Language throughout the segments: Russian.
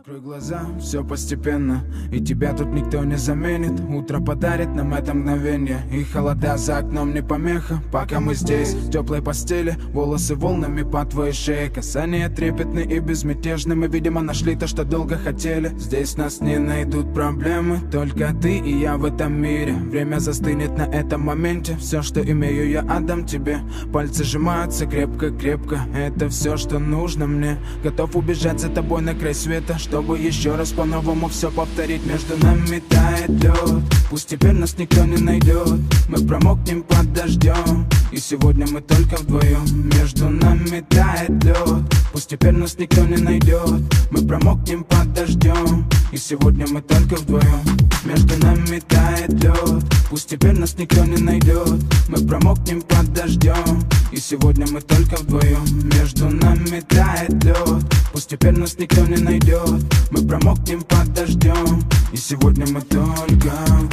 Закрой глаза, все постепенно, и тебя тут никто не заменит. Утро подарит нам это мгновение, и холода за окном не помеха. Пока мы здесь, в теплой постели, волосы волнами по твоей шее. Касания трепетны и безмятежны, мы, видимо, нашли то, что долго хотели. Здесь нас не найдут проблемы, только ты и я в этом мире. Время застынет на этом моменте, все, что имею, я отдам тебе. Пальцы сжимаются крепко-крепко, это все, что нужно мне. Готов убежать за тобой на край света, чтобы еще раз по-новому все повторить. Между нами тает лед, пусть теперь нас никто не найдет. Мы промокнем под дождем, и сегодня мы только вдвоем. Между нами тает лед, пусть теперь нас никто не найдет. Мы промокнем под дождем, и сегодня мы только вдвоем. Между нами тает лед, пусть теперь нас никто не найдет. Мы промокнем под дождем, и сегодня мы только вдвоем. Между нами тает лед, пусть теперь нас никто не найдет. Мы промокнем под дождем, и сегодня мы только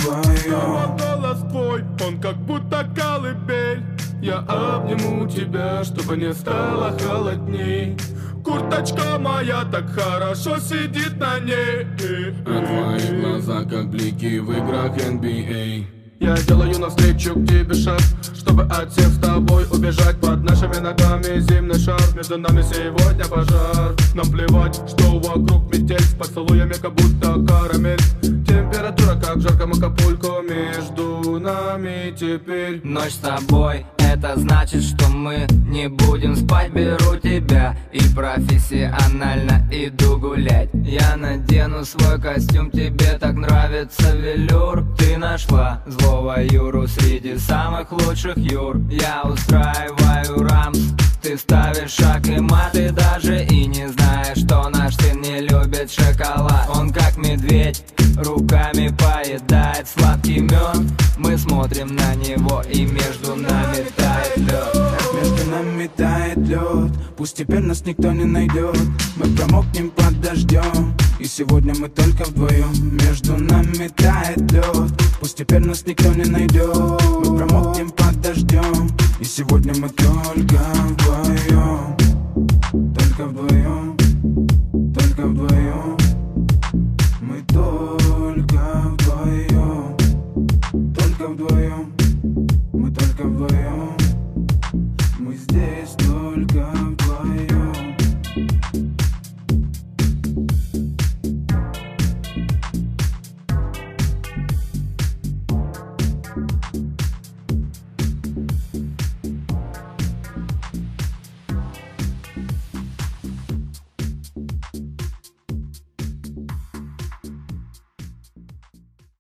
вдвоем. Голос твой, он как будто колыбель. Я обниму тебя, чтобы не стало холодней. Курточка моя так хорошо сидит на ней. А твои глаза как блики в играх NBA. Я делаю навстречу к тебе шаг, чтобы от всех с тобой убежать. Под нашими ногами зимний шар, между нами сегодня пожар. Нам плевать, что вокруг метель, с поцелуями как будто карамель. Температура как в жарком Акапулько, между нами теперь. Ночь с тобой, это значит, что мы не будем спать. Беру тебя и профессионально иду гулять. Я надену свой костюм, тебе так нравится велюр. Ты нашла злого Юру среди самых лучших Юр. Я устраиваю рамс, ты ставишь шаг и мат. Ты даже и не знаешь, что наш сын не любит шоколад. Он как медведь, руками поедает сладкий мед. Мы смотрим на него, и между нами тает лед. Между нами тает лед, пусть теперь нас никто не найдет. Мы промокнем под дождем, и сегодня мы только вдвоем. Между нами тает лед, пусть теперь нас никто не найдет. Мы промокнем под дождем, и сегодня мы только вдвоем.